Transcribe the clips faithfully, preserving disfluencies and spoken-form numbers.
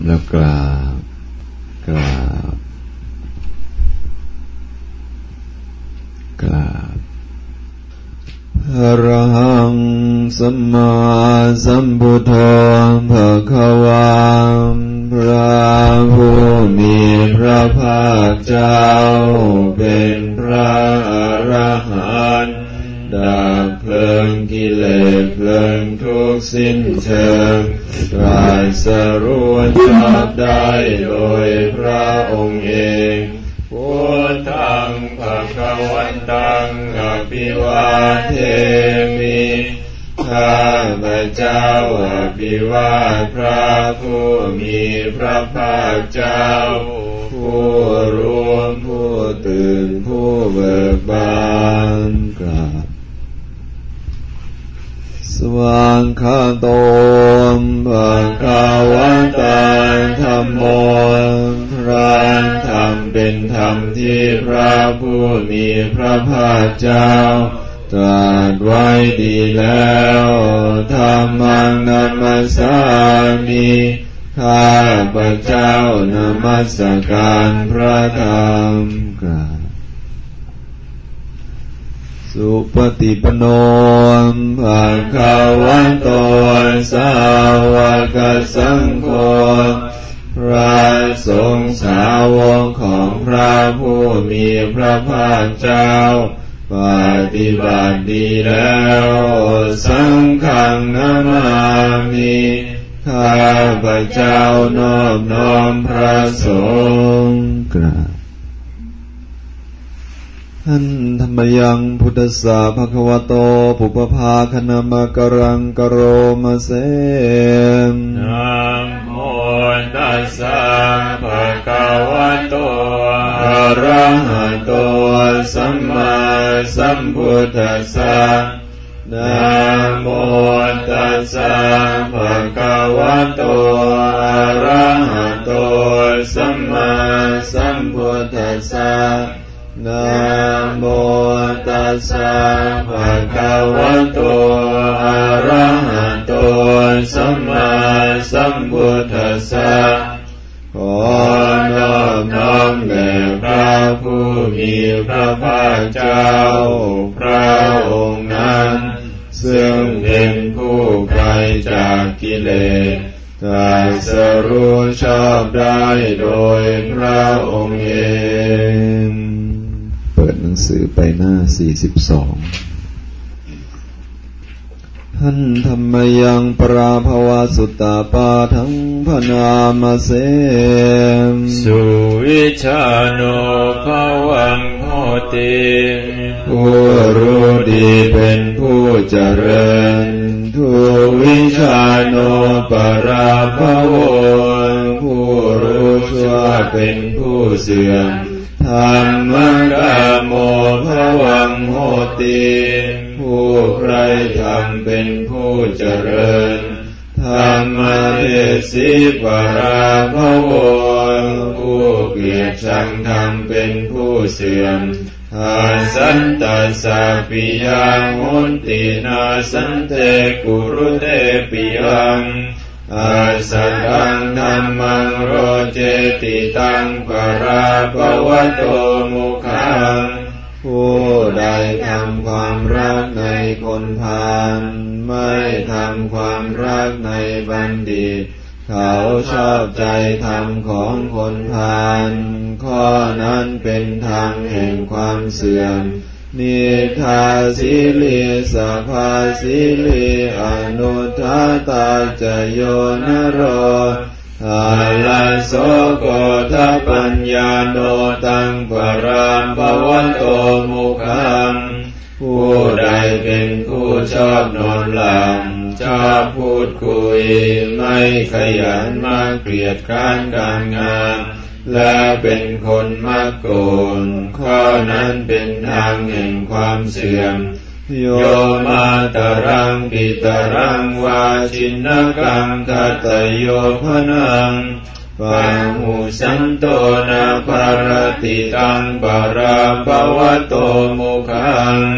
แล้วกราบกราบกราบอะระหังสัมมาสัมพุทโธภะคะวาพระผู้มีพระภาคเจ้าเป็นพระอรหันต์ดับเพลิงกิเลสเพลิงทุกข์สิ้นเชิงตรัสรู้ชอบได้โดยพระองค์เองพุทธังภคะวันตังอภิวาเทมิข้าพเจ้าอภิวาทพระผู้มีพระภาคเจ้าผู้รู้ผู้ตื่นผู้เบิกบานกราบสว่างคาโตภะคะวะตาธัมโมพระธรรมเป็นธรรมที่พระผู้มีพระภาคเจ้าตรัสไว้ดีแล้วธัมมังนัมมสสามิข้าพเจ้านมัสการพระธรรมกราบสุปฏิปันโนภะคะวะโตสาวกสังโฆพระสงฆ์สาวกของพระผู้มีพระภาคเจ้าปฏิบัติดีแล้วสังฆังนามามิข้าพเจ้านอบน้อมพระสงฆ์กราบท่านธรรมยังพุทธัสสะภะคะวะโตปุปภาคณามะกรังกโรมะเสนะโมตัสสะภะคะวะโตอะระหะโตสัมมาสัมพุทธัสสะนะโมตัสสะภะคะวะโตอะระหะโตสัมมาสัมพุทธัสสะนะโมตัสสะภะคะวะโตอะระหะโตสัมมาสัมพุทธัสสะขอนอบน้อมแด่พระผู้มีพระภาคเจ้าพระองค์นั้นซึ่งเป็นผู้ไกลจากกิเลสตรัสรู้ชอบได้โดยพระองค์เองเปิดหนังสือไปหน้าสี่สิบสองท่านธรรมยังปราภวสุตตาปาทังพนามเสสุวิชาโนภวังโหติผู้รู้ดีเป็นผู้เจริญทุวิชาโนปราภโวผู้รู้ชั่วเป็นผู้เสื่อมธรรมกโมภวังโหติผู้ใคร่ธรรมเป็นผู้เจริญธรรมเทศิปราภโวผู้เกลียดชังธรรมเป็นผู้เสื่อมอาสันตัสสะปิยังโหตินาสันเตกุรุเตปิยังอาสัตังธัมมังโรเจติตังปราภวะโตมุขังผู้ใดทำความรักในคนพาลไม่ทำความรักในบัณฑิตเขาชอบใจธรรมของคนพาลข้อนั้นเป็นทางแห่งความเสื่อมนิทาสิลีสัพพาสิลีอนุทาตาจโยนโรอาลาโสโกทัปปัญญาโนตังปรามภวโตมุขังผู้ใดเป็นผู้ชอบนอนหลับชอบพูดคุยไม่ขยันมากเกลียดคร้านการงานและเป็นคนมักโกรธข้อนั้นเป็นทางแห่งความเสื่อมโยมาตรังปิตรังวาชินกังทัตโยพนังปาหุสันโตนะภารติตังปราภวะโตมุขัง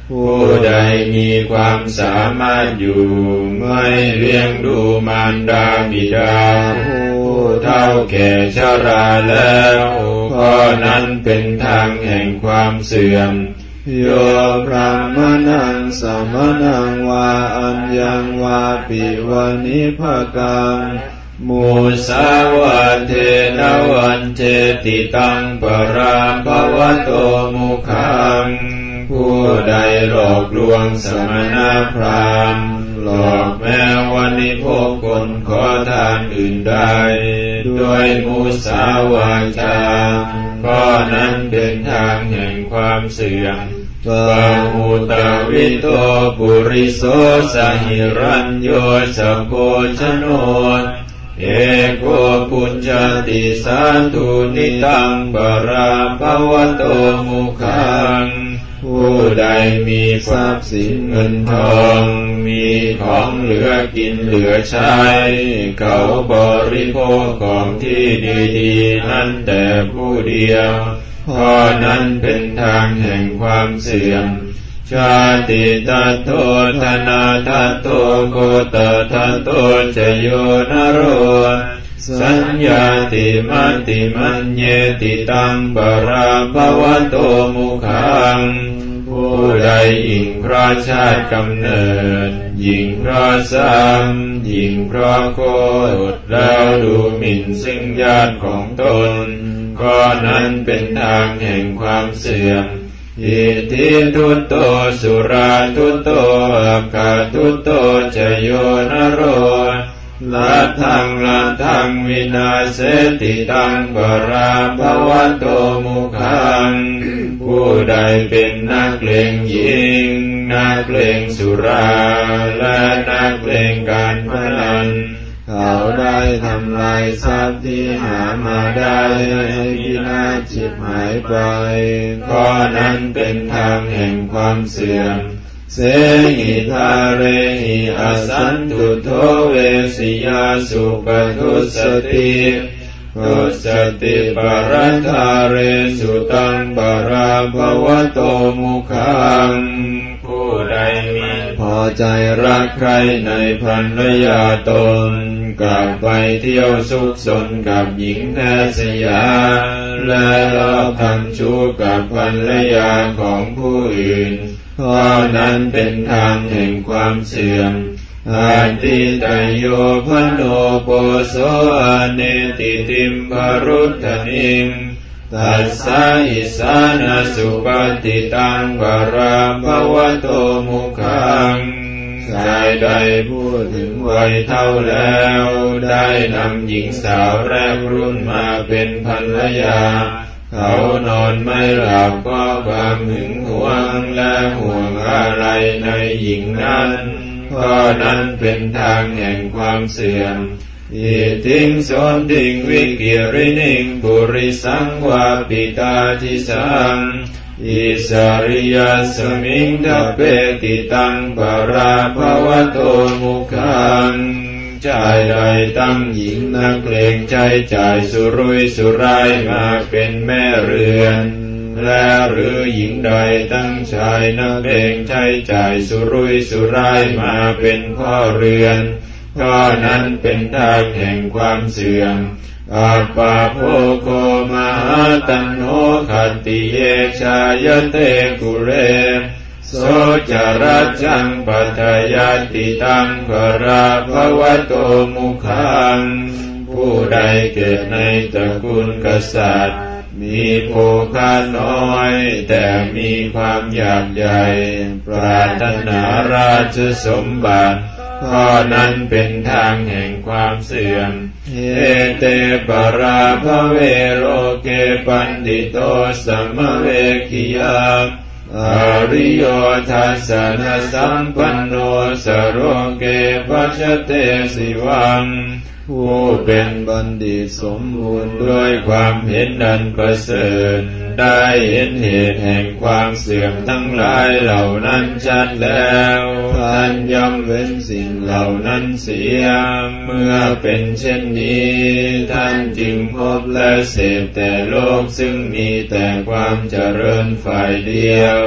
ผู้ใดมีความสามารถอยู่ไม่เลี้ยงดูมารดาบิดาผู้เฒ่าแก่ชราแล้วข้อนั้นเป็นทางแห่งความเสื่อมโยพระมนังสมนังวาอัญญังวาปิวานิภกังมุสาวาเทนวันเจติตังปราภวโตมุขังผู้ใดหลอกลวงสมณพราหมณ์หลอกแม้วันนิพพคนขอทานอื่นใดด้วยมุสาวาทาข้อนั้นเป็นทางแห่งความเสื่อมปะหุตวิโตปุริโสสหิรัญโยสโพชโนเอโกปุญจติสาธุนิตังปราภวโตมุขังผู้ใดมีทรัพย์สินเงินทองมีของเหลือกินเหลือใช้เขาบริโภคของที่ดีๆนั้นแต่ผู้เดียวข้อนั้นเป็นทางแห่งความเสื่อมชาติตัตโตธนาตัตโตโคตตัตโตจโยนโรสัญญาติมัตติมัญเยติตังปราภวโตมุขังผู้ใดหญิงเพราะชาติกำเนิดหญิงเพราะซ้ำหญิงเพราะโกรธแล้วดูหมิ่นซึ่งญาติของตนก็นั้นเป็นทางแห่งความเสื่อมอิทิทุตโตสุราทุตโตอัคคทุตโตจโยนโรลัทธังลัทธังวินาเสติตังปราภวโตมุขังผู้ใดเป็นนักเลงหญิงนักเลงสุราและนักเลงการพนันเขาได้ทำลายทรัพย์ที่หามาได้ให้พินาศฉิบหายไปข้อนั้นเป็นทางแห่งความเสื่อมเสหิทาเรหิอสันตุโทเวสิยาสุปทุสติทุสติปรัตถาเรสุตังปราภวโตมุขังผู้ใดมีพอใจรักใครในภรรยาตนกลับไปเที่ยวสุขสนกับหญิงแพทย์สยาและลอบทำชู้กับภรรยาของผู้อื่นข้อนั้นเป็นทางแห่งความเสื่อมอาติตโยพโนโปโสอเนติติมภรุตถนิงตัสสะอิสานาสุปฏิตังปราภวโตมุขังชายใดพูดถึงวัยเท่าแล้วได้นำหญิงสาวแรกรุ่นมาเป็นภรรยาเขานอนไม่หลับก็ความหึงหวงและห่วงอะไรในหญิงนั้นข้อนั้นเป็นทางแห่งความเสื่อมอิติงโสติงวิกิรินิงปุริสังวาปิตาทิสังอิสาริยสมิงทัพเปติตังปราภวโตมุขังชายใดตั้งหญิงนักเลงใจจ่ายสุรุ่ยสุร่ายมาเป็นแม่เรือนและหรือหญิงใดตั้งชายนักเลงใจจ่ายสุรุ่ยสุร่ายมาเป็นพ่อเรือนก็นั้นเป็นทางแห่งความเสื่อมอัปปะโภโคมหาตัณโหขัตติเยชายเตกุเรโสจรัจจังปัฏยาติตังปราภวโตมุขังผู้ใดเกิดในตระกูลกษัตริย์มีโภคะน้อยแต่มีความอยากใหญ่ปรารถนาราชสมบัติข้อนั้นเป็นทางแห่งความเสื่อมเอเตปราภเวโลเกปันติโตสัมเวคิยาอริโยทัสสนสัมปันโนสโรเกปัจเตสิวังผู้เป็นบัณฑิตสมบูรณ์ด้วยความเห็นอันประเสริฐได้เห็นเหตุแห่งความเสื่อมทั้งหลายเหล่านั้นชัดแล้วท่านย่อมเว้นสิ่งเหล่านั้นเสียเมื่อเป็นเช่นนี้ท่านจึงพบและเสพแต่โลกซึ่งมีแต่ความเจริญฝ่ายเดียว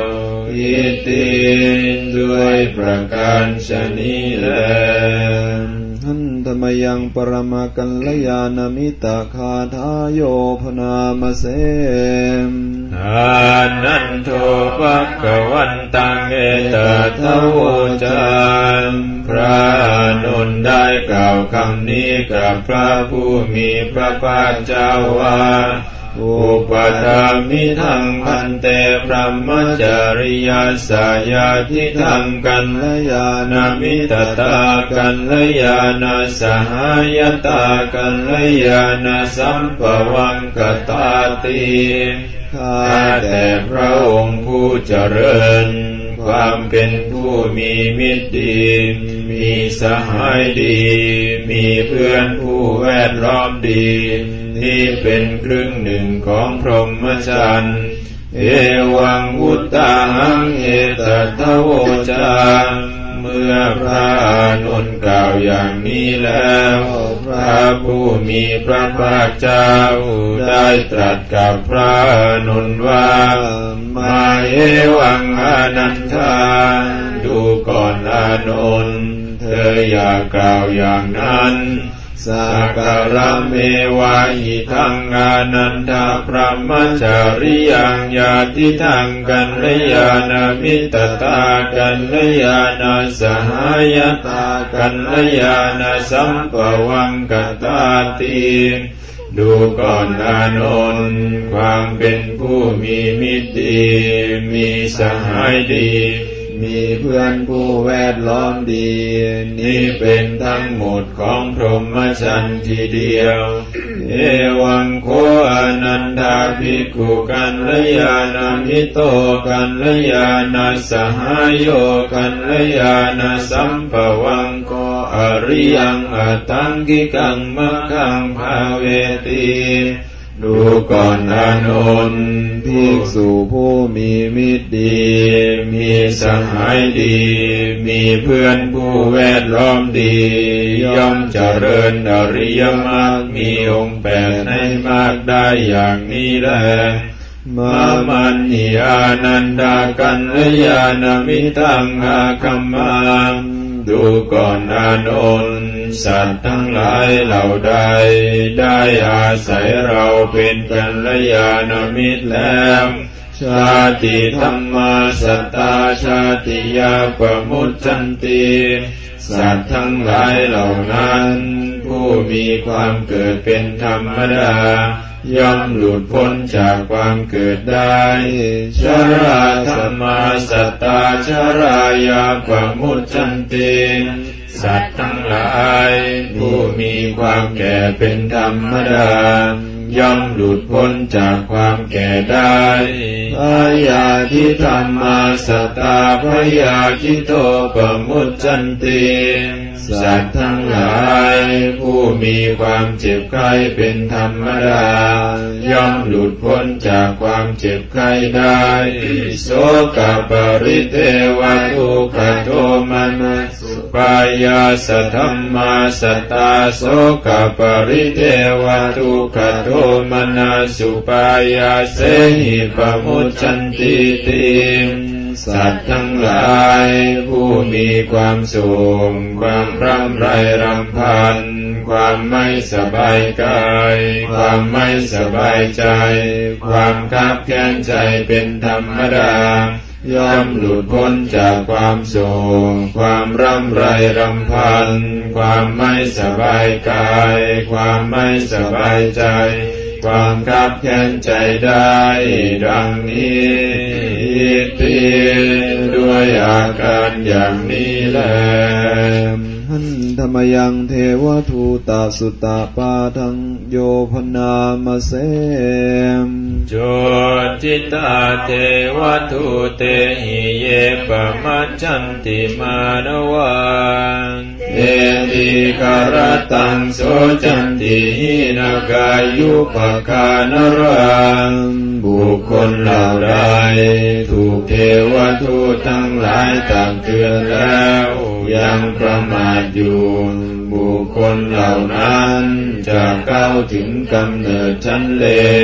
อิติด้วยประการฉะนี้แลหันธรรมยังปรมากัลยาณมิตาคาทาโยพนามเสมอานันโทภวันตังเอตทะโวจารพระอนุนได้กล่าวคำนี้กับพระผู้มีพระภาคเจ้าว่าอุปถามิทังพันเตพรหมจาริยาสายาทิทังกัลยาณมิตตากัลยาณสหายตากัลยาณสัมปวังกตาติข้าแต่พระองค์ผู้เจริญความเป็นผู้มีมิตรดีมีสหายดีมีเพื่อนผู้แวดล้อมดีนี่เป็นครึ่งหนึ่งของพรหมจรรย์เอวังอุตตาหังเอตทะโวจารเมื่อพระอานนท์กล่าวอย่างนี้แล้วพระผู้มีพระภาคเจ้าได้ตรัสกับพระอานนท์ว่ามาเอวังอนันทาดูก่อนอานนท์เธออย่ากล่าวอย่างนั้นสักการะเมวะหิทังอานันทาพระมจาริยังญาติทังกัลยาณมิตตากัลยาณสหายตากัลยาณสัมปวังกตาติดูก่อนอานนท์ความเป็นผู้มีมิตรดีมีสหายดีมีเพื่อนผู้แวดล้อมดีนี่เป็นทั้งหมดของพรหมจรรย์ทีเดียวเอวังโคอนันทาภิกขุกัลยาณมิโตกัลยาณสหายโยกัลยาณสัมปวังโกอริยังอัตตังกิกังมะขังภาเวติดูก่อนอานนท์ภิกษุผู้มีมิตรดีมีสหายดีมีเพื่อนผู้แวดล้อมดีย่อมเจริญอริยมรรคมีองค์แปดให้มากได้อย่างนี้แลมามันหิอานันดากัลยาณมิตังอาคัมมังดูก่อนอานนท์สัตว์ทั้งหลายเหล่าใดได้อาศัยเราเป็นกัลยาณมิตรแล้วชาติธรรมาสัตตาชาติยาปมุจจันติสัตว์ทั้งหลายเหล่านั้นผู้มีความเกิดเป็นธรรมดาย่อมหลุดพ้นจากความเกิดได้ชราธรรมาสัตตาชรายาปมุจจันติสัตว์ทั้งหลายผู้มีความแก่เป็นธรรมดาย่อมหลุดพ้นจากความแก่ได้พยาธิธรรมาสัตตาพยาธิโตปมุจจันติสัตว์ทั้งหลายผู้มีความเจ็บไข้เป็นธรรมดาย่อมหลุดพ้นจากความเจ็บไข้ได้โสกปริเทวทุกขโทมนัสสุปายาสธัมมาสัตตาโสกปริเทวทุกขโทมนัสสุปายาเสหิปมุจจันติติสัตว์ทั้งหลายผู้มีความสุขความร่ำไรรำพันความไม่สบายกายความไม่สบายใจความคับแค้นใจเป็นธรรมดาย่อมหลุดพ้นจากความโศกความร่ำไรรำพันความไม่สบายกายความไม่สบายใจความคับแค้นใจได้ดังนี้ติด้วยอาการอย่างนี้แลหันธรรมยังเทวทูตาสุตตาปาทังโยพนามเสมโจทิตาเทวทูเตหิเยปมัจจันติมานวันเอติกรตังโสจันติหินากายุปคานรังบุคคลเหล่าใดถูกเทวทูตทั้งหลายตักเตือนแล้วยังประมาทอยู่บุคคลเหล่านั้นจะเข้าถึงกำเนิดชั้นเลว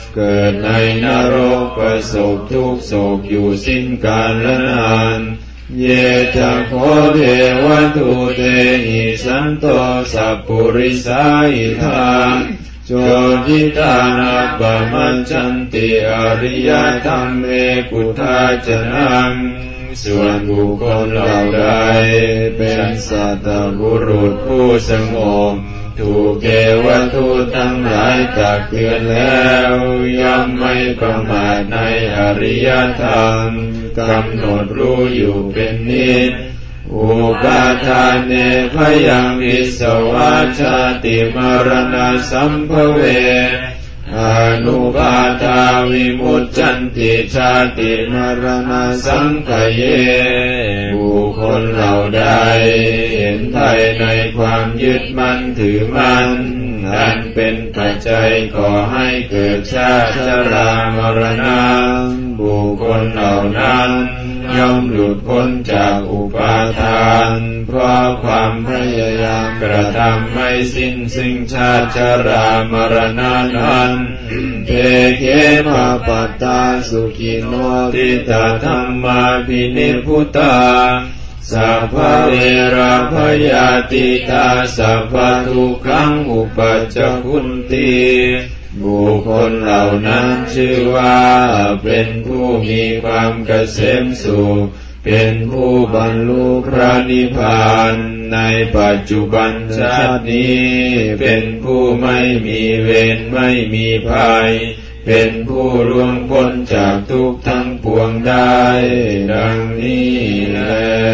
เกิดในนรกประสบทุกโศกอยู่สิ้นกาลและนานเยจะโคเทวตุเตหิสันโตสัพปุริสาอิทาโจทิตานัปปมัจจันติอริยธรรมเมพุทธาจนังส่วนบุคคลเหล่าใดเป็นสัตบุรุษผู้สงบถูกเทวทูตทั้งหลายตักเตือนแล้วย่อมไม่ประมาทในอริยธรรมกำหนดรู้อยู่เป็นนิจอุปาทานเนพยังวิสวาชาติมรณะสัมภเวอนุปาทาวิมุตจันติชาติมรณะสังขเยบุคคลเหล่าใดเห็นไทยในความยึดมั่นถือมั่นอันเป็นปัจจัยก่อให้เกิดชาติชรามรณะบุคคลเหล่านั้นย่อมหลุดพ้นจากอุปาทานเพราะความพยายามกระทำไม่สิ้นซึ่งชาติชรามรณะนั้นเทเขภาปัตตาสุขิโนทิตาธรรมาภินิพพุตตาสัพพะเวราภยาติตาสัพพะทุกขังอุปัจจคุนติบุคคลเหล่านั้นชื่อว่าเป็นผู้มีความเกษมสุขเป็นผู้บรรลุพระนิพพานในปัจจุบันชาตินี้เป็นผู้ไม่มีเวรไม่มีภัยเป็นผู้ล่วงพ้นจากทุกข์ทั้งปวงได้ดังนี้แล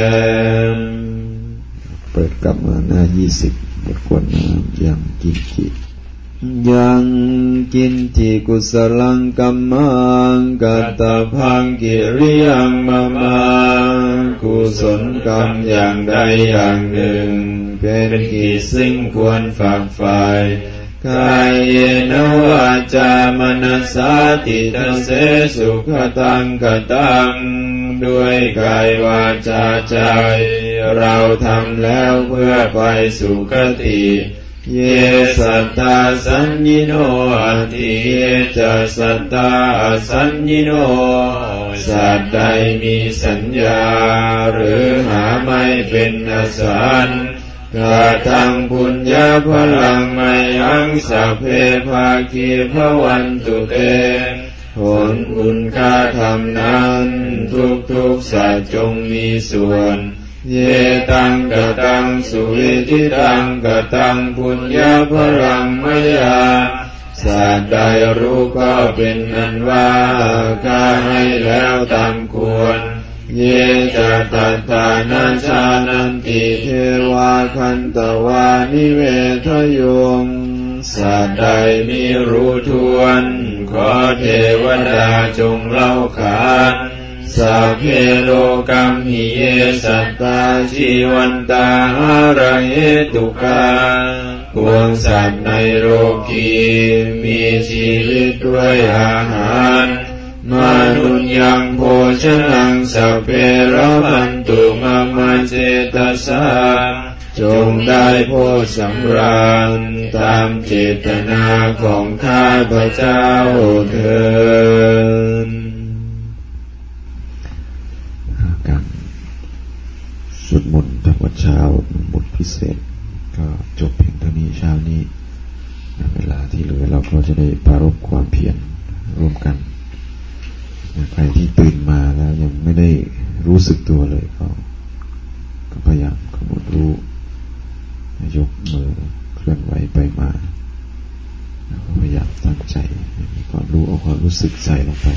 เปิดกลับมาหน้ายี่สิบบทกวดน้ำยังกินกิยังกินจิกุศลังกัมมังกัตตพังกิริยังมะมังกุศลกรรมอย่างใดอย่างหนึ่งเป็นกิจซึ่งควรฝากไฝ่กายเยนวาจามนัสสาติตเสสุขตังกตังด้วยกายวาจาใจเราทำแล้วเพื่อไปสุคติเยสัตตาสัญญิโนอธิเยจะสัตตาสัญญิโนสัตว์ใดมีสัญญาหรือหาไม่เป็นอสันกาทังปุญญาพลังไมยังสัพเพภาคีภวันตุเตผลบุญค่าธรรมนั้นทุกทุกสัตว์จงมีส่วนเยตังกตังสุวิธิตังกตังปุญญาพลังมยาสัตว์ใดรู้ก็เป็นอันว่าข้าให้แล้วตามควรเยจะตัตตานาชานันติเทวาคันตวานิเวทโยมสัตว์ใดมีรู้ทวนขอเทวดาจงเล่าขานสัพเพโลกัมหิเยสัตตาชีวันตาหาระเหตุกาพวงสัตว์ในโลกีมีชีวิตด้วยอาหารมนุญยังโภชนังสัพเพระพันตุมัมมะเจตสาจงได้โภชสำราญตามเจตนาของข้าพเจ้าเถิดการสวดมนต์ทำวัดเช้าบทพิเศษก็จบเพียงเท่านี้เช้านี้เวลาที่เหลือเราก็จะได้ปรารภความเพียรร่วมกันใครที่ตื่นมาแล้วยังไม่ได้รู้สึกตัวเลยก็ก็พยายามกำหนดรู้ยกมือเคลื่อนไหวไปมาแล้วก็พยายามตั้งใจมีความรู้เอาความรู้สึกใส่ลงไป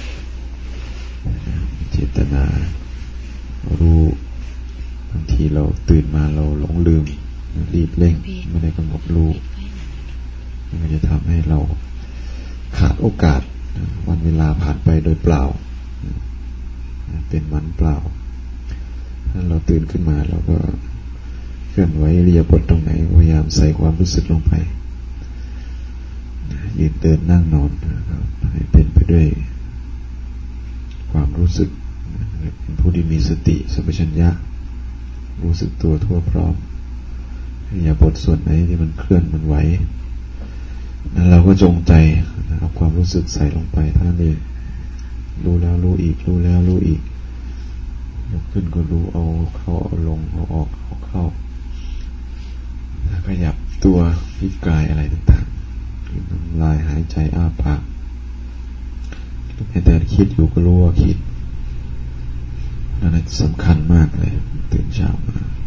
เจตนารู้บางทีเราตื่นมาเราหลงลืมรีบเร่งไม่ได้กำหนดรู้มันก็จะทำให้เราขาดโอกาสวันเวลาผ่านไปโดยเปล่าเป็นมันเปล่าถ้าเราตื่นขึ้นมาเราก็เคลื่อนไหวอิริยาบถตรงไหนพยายามใส่ความรู้สึกลงไปยืนเดินนั่งนอนให้เป็นไปด้วยความรู้สึกเป็นผู้ที่มีสติสัมปชัญญะรู้สึกตัวทั่วพร้อมอิริยาบถส่วนไหนที่มันเคลื่อนมันไหวเราก็จงใจเอาความรู้สึกใส่ลงไปเท่านั้นเองรู้แล้วรู้อีกรู้แล้วรู้อีกยกขึ้นก็รู้เอาเข้าเอาลงเอาออกเอาเข้าขยับตัวพิกายอะไรต่างๆน้ำลายหายใจอ้าปากแต่คิดอยู่ก็รู้ว่าคิดนั่นสำคัญมากเลยตื่นเช้ามา